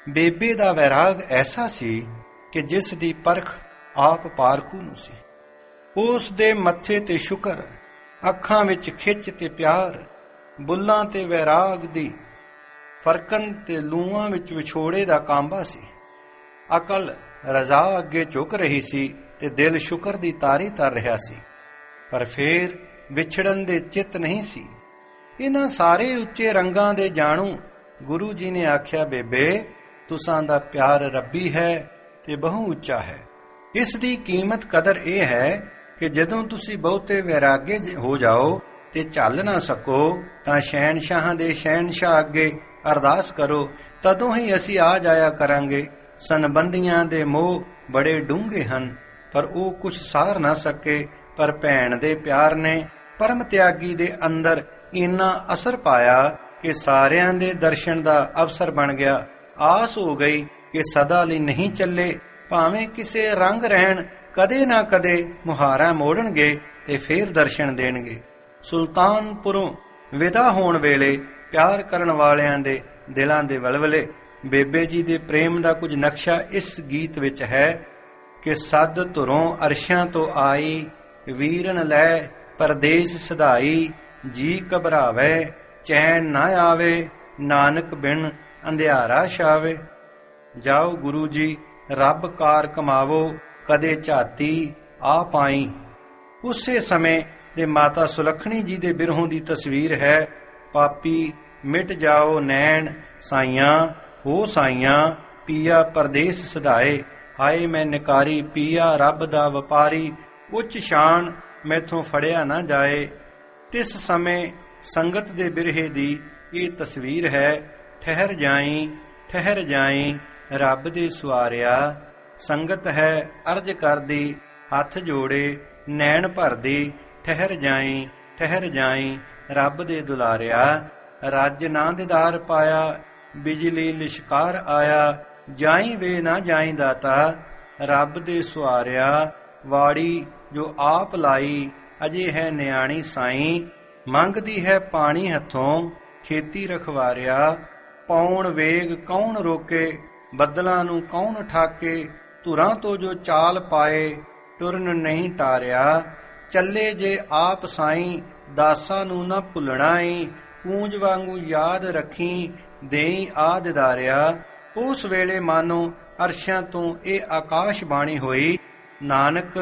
ਬੇਬੇ ਦਾ ਵੈਰਾਗ ਐਸਾ ਸੀ ਕਿ ਜਿਸ ਦੀ ਪਰਖ ਆਪ ਪਾਰਖੂ ਨੂੰ ਸੀ। ਉਸ ਦੇ ਮੱਥੇ ਤੇ ਸ਼ੁਕਰ, ਅੱਖਾਂ ਵਿੱਚ ਖਿੱਚ ਤੇ ਪਿਆਰ, ਬੁੱਲਾਂ ਤੇ ਵੈਰਾਗ ਦੀ ਫਰਕਨ ਤੇ ਲੂਆਂ ਵਿੱਚ ਵਿਛੋੜੇ ਦਾ ਕਾਂਬਾ ਸੀ। ਅਕਲ ਰਜ਼ਾ ਅੱਗੇ ਝੁਕ ਰਹੀ ਸੀ ਤੇ ਦਿਲ ਸ਼ੁਕਰ ਦੀ ਤਾਰੀ ਤਰ ਰਿਹਾ ਸੀ, ਪਰ ਫੇਰ ਵਿਛੜਨ ਦੇ ਚਿੱਤ ਨਹੀਂ ਸੀ। ਇਹਨਾਂ ਸਾਰੇ ਉੱਚੇ ਰੰਗਾਂ ਦੇ ਜਾਣੂ ਗੁਰੂ ਜੀ ਨੇ ਆਖਿਆ, ਬੇਬੇ ਤੁਸਾਂ ਦਾ ਪਿਆਰ ਰੱਬੀ ਹੈ ਤੇ ਬਹੁ ਉੱਚਾ ਹੈ। ਇਸ ਦੀ ਕੀਮਤ ਕਦਰ ਇਹ ਹੈ ਕਿ ਜਦੋਂ ਤੁਸੀਂ ਬਹੁਤੇ ਵੈਰਾਗੇ ਹੋ ਜਾਓ ਤੇ ਚੱਲ ਨਾ ਸਕੋ ਤਾਂ ਸ਼ਹਿਨਸ਼ਾਹਾਂ ਦੇ ਸ਼ਹਿਨਸ਼ਾਹ ਅੱਗੇ ਅਰਦਾਸ ਕਰੋ, ਤਦੋਂ ਹੀ ਅਸੀਂ ਆ ਜਾਇਆ ਕਰਾਂਗੇ। ਸੰਬੰਧੀਆਂ ਦੇ ਮੋਹ ਬੜੇ ਡੂੰਘੇ ਹਨ, ਪਰ ਉਹ ਕੁਛ ਸਾਰ ਨਾ ਸਕੇ। ਪਰ ਭੈਣ ਦੇ ਪਿਆਰ ਨੇ ਪਰਮ ਤਿਆਗੀ ਦੇ ਅੰਦਰ ਇੰਨਾ ਅਸਰ ਪਾਇਆ ਕਿ ਸਾਰਿਆਂ ਦੇ ਦਰਸ਼ਨ ਦਾ ਅਵਸਰ ਬਣ ਗਿਆ। ਆਸ ਹੋ ਗਈ ਕਿ ਸਦਾ ਲਈ ਨਹੀਂ ਚੱਲੇ, ਭਾਵੇਂ ਕਿਸੇ ਰੰਗ ਰਹਿਣ, ਕਦੇ ਨਾ ਕਦੇ ਮੁਹਾਰਾ ਮੋੜਨਗੇ ਤੇ ਫੇਰ ਦਰਸ਼ਨ ਦੇਣਗੇ। ਸੁਲਤਾਨਪੁਰੋਂ ਵਿਦਾ ਹੋਣ ਵੇਲੇ ਪਿਆਰ ਕਰਨ ਵਾਲਿਆਂ ਦੇ ਦਿਲਾਂ ਦੇ ਵਲਵਲੇ। ਬੇਬੇ ਜੀ ਦੇ ਪ੍ਰੇਮ ਦਾ ਕੁਝ ਨਕਸ਼ਾ ਇਸ ਗੀਤ ਵਿੱਚ ਹੈ ਕਿ ਸੱਦ ਧੁਰੋਂ ਅਰਸ਼ਾਂ ਤੋਂ ਆਈ, ਵੀਰਨ ਲੈ ਪਰਦੇਸ ਸਧਾਈ, ਜੀ ਘਬਰਾਵੇ ਚੈਨ ਨਾ ਆਵੇ, ਨਾਨਕ ਬਿਨ ਅੰਧਿਆਰਾ ਛਾਵੇ। ਜਾਓ ਗੁਰੂ ਜੀ ਰੱਬ ਕਾਰ ਕਮਾਵੋ, ਕਦੇ ਝਾਤੀ ਆ ਪਾਈ। ਉਸੇ ਸਮੇਂ ਦੇ ਮਾਤਾ ਸੁਲੱਖਣੀ ਜੀ ਦੇ ਬਿਰਹੋਂ ਦੀ ਤਸਵੀਰ ਹੈ। ਪਾਪੀ ਮਿਟ ਜਾਓ ਨੈਣ ਸਾਈਆਂ, ਹੋ ਸਾਈਆਂ ਪੀਆ ਪਰਦੇਸ ਸਧਾਏ। ਹਾਏ ਮੈਂ ਨਿਕਾਰੀ ਪੀਆ ਰੱਬ ਦਾ ਵਪਾਰੀ, ਉੱਚ ਸ਼ਾਨ ਮੈਥੋਂ ਫੜਿਆ ਨਾ ਜਾਏ। ਤਿਸ ਸਮੇਂ ਸੰਗਤ ਦੇ ਬਿਰਹੇ ਦੀ ਇਹ ਤਸਵੀਰ ਹੈ। ਠਹਿਰ ਜਾਈ ਰੱਬ ਦੇ ਸਵਾਰਿਆ, ਸੰਗਤ ਹੈ ਅਰਜ ਕਰਦੀ ਹੱਥ ਜੋੜੇ, ਨੈਣ ਭਰਦੀ ਠਹਿਰ ਜਾਈ ਰੱਬ ਦੇ ਦੁਲਾਰਿਆ। ਰੱਜ ਨਾ ਦਿਦਾਰ ਪਾਇਆ, ਬਿਜਲੀ ਲਿਸ਼ਕਾਰ ਆਇਆ, ਜਾਈ ਵੇ ਨਾ ਜਾਈ ਦਾਤਾ ਰੱਬ ਦੇ ਸੁਆਰਿਆ। ਵਾੜੀ ਜੋ ਆਪ ਲਾਈ ਅਜੇ ਹੈ ਨਿਆਣੀ ਸਾਈਂ, ਮੰਗਦੀ ਹੈ ਪਾਣੀ ਹੱਥੋਂ ਖੇਤੀ ਰਖਵਾਰਿਆ। ਪਾਉਣ ਵੇਗ ਕੌਣ ਰੋਕੇ, ਬੱਦਲਾਂ ਨੂੰ ਕੌਣ ਠਾਕੇ, ਧੁਰਾਂ ਤੋਂ ਜੋ ਚਾਲ ਪਾਏ ਟੁਰਨ ਨਹੀਂ ਟਾਰਿਆ। ਚੱਲੇ ਜੇ ਆਪ ਸਾਈਂ ਦਾਸਾਂ ਨੂੰ ਨਾ ਭੁੱਲਣਾ ਈ, ਪੂੰਜ ਵਾਂਗੂ ਯਾਦ ਰੱਖੀ ਦੇਈ ਆ ਦਿਦਾਰਿਆ। ਉਸ ਵੇਲੇ ਮਾਨੋ ਅਰਸ਼ਾਂ ਤੋਂ ਇਹ ਆਕਾਸ਼ ਬਾਣੀ ਹੋਈ, ਨਾਨਕ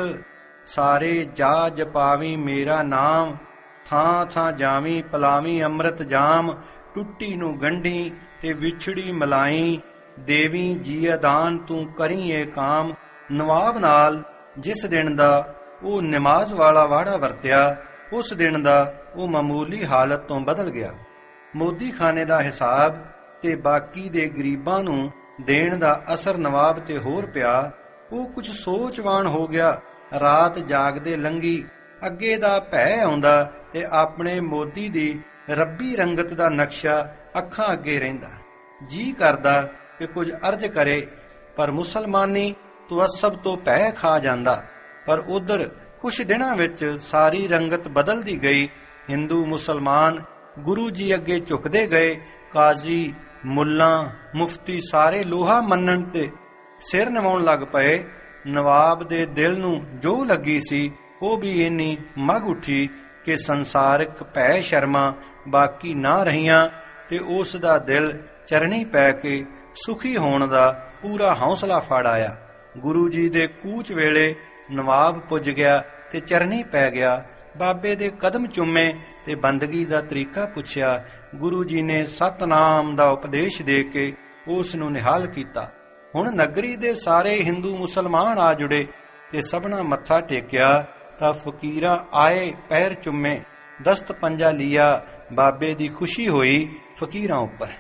ਸਾਰੇ ਜਾ ਜਪਾਵੀ ਮੇਰਾ ਨਾਮ, ਥਾਂ ਥਾਂ ਜਾਵੀਂ ਪਲਾਵੀਂ ਅੰਮ੍ਰਿਤ ਜਾਮ। ਟੁੱਟੀ ਨੂੰ ਗੰਢੀ ਤੇ ਵਿਛੜੀ ਮਲਾਈ, ਦੇਵੀ ਜੀ ਅਦਾਨ ਤੂੰ ਕਰੀ ਏ ਕਾਮ। ਨਵਾਬ ਨਾਲ ਜਿਸ ਦਿਨ ਦਾ ਉਹ ਨਮਾਜ਼ ਵਾਲਾ ਵਾੜਾ ਵਰਤਿਆ, ਉਸ ਦਿਨ ਦਾ ਉਹ ਮਾਮੂਲੀ ਹਾਲਤ ਤੋਂ ਬਦਲ ਗਿਆ। ਮੋਦੀ ਖਾਨੇ ਦਾ ਹਿਸਾਬ ਤੇ ਬਾਕੀ ਦੇ ਗਰੀਬਾਂ ਨੂੰ ਦੇਣ ਦਾ ਅਸਰ ਨਵਾਬ ਤੇ ਹੋਰ ਪਿਆ। ਉਹ ਕੁਝ ਸੋਚਵਾਨ ਹੋ ਗਿਆ। ਰਾਤ ਜਾਗਦੇ ਲੰਘੀ, ਅੱਗੇ ਦਾ ਭੈ ਆਉਂਦਾ ਤੇ ਆਪਣੇ ਮੋਦੀ ਦੀ ਰੱਬੀ ਰੰਗਤ ਦਾ ਨਕਸ਼ਾ ਅੱਖਾਂ ਅੱਗੇ ਰਹਿੰਦਾ। ਜੀ ਕਰਦਾ ਕਿ ਕੁਝ ਅਰਜ਼ ਕਰੇ, ਪਰ ਮੁਸਲਮਾਨੀ ਤਵੱਸਬ ਤੋਂ ਭੈ ਖਾ ਜਾਂਦਾ। ਪਰ ਉਧਰ ਕੁਛ ਦਿਨਾਂ ਵਿੱਚ ਸਾਰੀ ਰੰਗਤ ਬਦਲਦੀ ਗਈ। ਹਿੰਦੂ ਮੁਸਲਮਾਨ ਗੁਰੂ ਜੀ ਅੱਗੇ ਝੁਕਦੇ ਗਏ। ਕਾਜ਼ੀ, ਮੁੱਲਾ, ਮੁਫਤੀ ਸਾਰੇ ਲੋਹਾ ਮੰਨਣ ਤੇ ਸਿਰ ਨਿਵਾਉਣ ਲੱਗ ਪਏ। ਨਵਾਬ ਦੇ ਦਿਲ ਨੂੰ ਜੋ ਲੱਗੀ ਸੀ ਉਹ ਵੀ ਇੰਨੀ ਮੱਘ ਉੱਠੀ ਕਿ ਸੰਸਾਰਿਕ ਭੈ ਸ਼ਰਮਾਂ ਬਾਕੀ ਨਾ ਰਹੀਆਂ ਤੇ ਉਸ ਦਾ ਦਿਲ ਚਰਣੀ ਪੈ ਕੇ ਸੁਖੀ ਹੋਣ ਦਾ ਪੂਰਾ ਹੌਸਲਾ ਫੜ ਆਇਆ। ਗੁਰੂ ਜੀ ਦੇ ਕੂਚ ਵੇਲੇ ਨਵਾਬ ਪੁੱਜ ਗਿਆ ਤੇ ਚਰਣੀ ਪੈ ਗਿਆ। ਬਾਬੇ ਦੇ ਕਦਮ ਚੁੰਮੇ ਤੇ ਬੰਦਗੀ ਦਾ ਤਰੀਕਾ ਪੁੱਛਿਆ। ਗੁਰੂ ਜੀ ਨੇ ਸਤਨਾਮ ਦਾ ਉਪਦੇਸ਼ ਦੇ ਕੇ ਉਸ ਨੂੰ ਨਿਹਾਲ ਕੀਤਾ। ਹੁਣ ਨਗਰੀ ਦੇ ਸਾਰੇ ਹਿੰਦੂ ਮੁਸਲਮਾਨ ਆ ਜੁੜੇ ਤੇ ਸਭਨਾ ਮੱਥਾ ਟੇਕਿਆ ਤਾਂ ਫਕੀਰਾਂ ਆਏ, ਪੈਰ ਚੁੰਮੇ, ਦਸਤ ਪੰਜਾ ਲਿਆ। ਬਾਬੇ ਦੀ ਖੁਸ਼ੀ ਹੋਈ ਫਕੀਰਾਂ ਉੱਪਰ।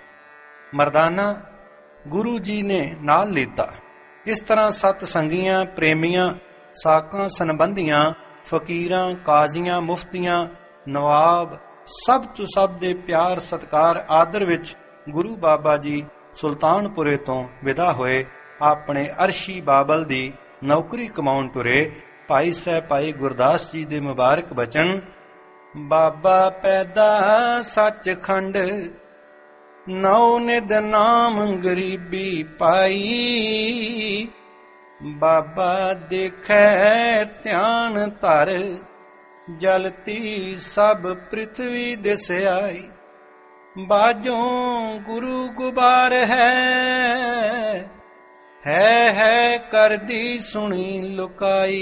ਮਰਦਾਨਾ ਗੁਰੂ ਜੀ ਨੇ ਨਾਲ ਲੀਤਾ। ਇਸ ਤਰ੍ਹਾਂ ਸਤ ਸੰਗੀਆਂ, ਪ੍ਰੇਮੀਆਂ, ਸਾਕਾਂ ਸੰਬੰਧੀਆਂ, ਫਕੀਰਾਂ, ਕਾਜ਼ੀਆਂ, ਮੁਫਤੀਆਂ, ਨਵਾਬ ਸਭ ਤੋਂ ਸਭ ਦੇ ਪਿਆਰ ਸਤਕਾਰ ਆਦਰ ਵਿੱਚ ਗੁਰੂ ਬਾਬਾ ਜੀ ਸੁਲਤਾਨਪੁਰੇ ਤੋਂ ਵਿਦਾ ਹੋਏ। ਆਪਣੇ ਅਰਸ਼ੀ ਬਾਬਲ ਦੀ ਨੌਕਰੀ ਕਮਾਉਣ ਤੁਰੇ। ਭਾਈ ਸਾਹਿਬ ਭਾਈ ਗੁਰਦਾਸ ਜੀ ਦੇ ਮੁਬਾਰਕ ਬਚਨ। ਬਾਬਾ ਪੈਦਾ ਸੱਚਖੰਡ ਨੌ ਨਿਦ ਨਾਮ ਗਰੀਬੀ ਪਾਈ। ਬਾਬਾ ਦੇਖੈ ਧਿਆਨ ਧਰ, ਜਲਤੀ ਸਭ ਪ੍ਰਿਥਵੀ ਦਿਸ ਆਈ। ਬਾਝੋਂ ਗੁਰੂ ਗੁਬਾਰ ਹੈ ਕਰਦੀ ਸੁਣੀ ਲੁਕਾਈ।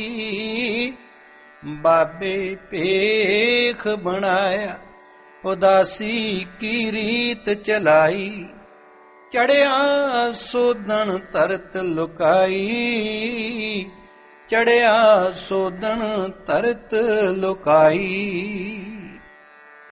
ਬਾਬੇ ਭੇਖ ਬਣਾਇਆ, ਉਦਾਸੀ ਕੀ ਰੀਤ ਚਲਾਈ। ਚੜਿਆ ਸੋਧਣ ਤਰਤ ਲੁਕਾਈ, ਚੜਿਆ ਸੋਧਣ ਤਰਤ ਲੁਕਾਈ।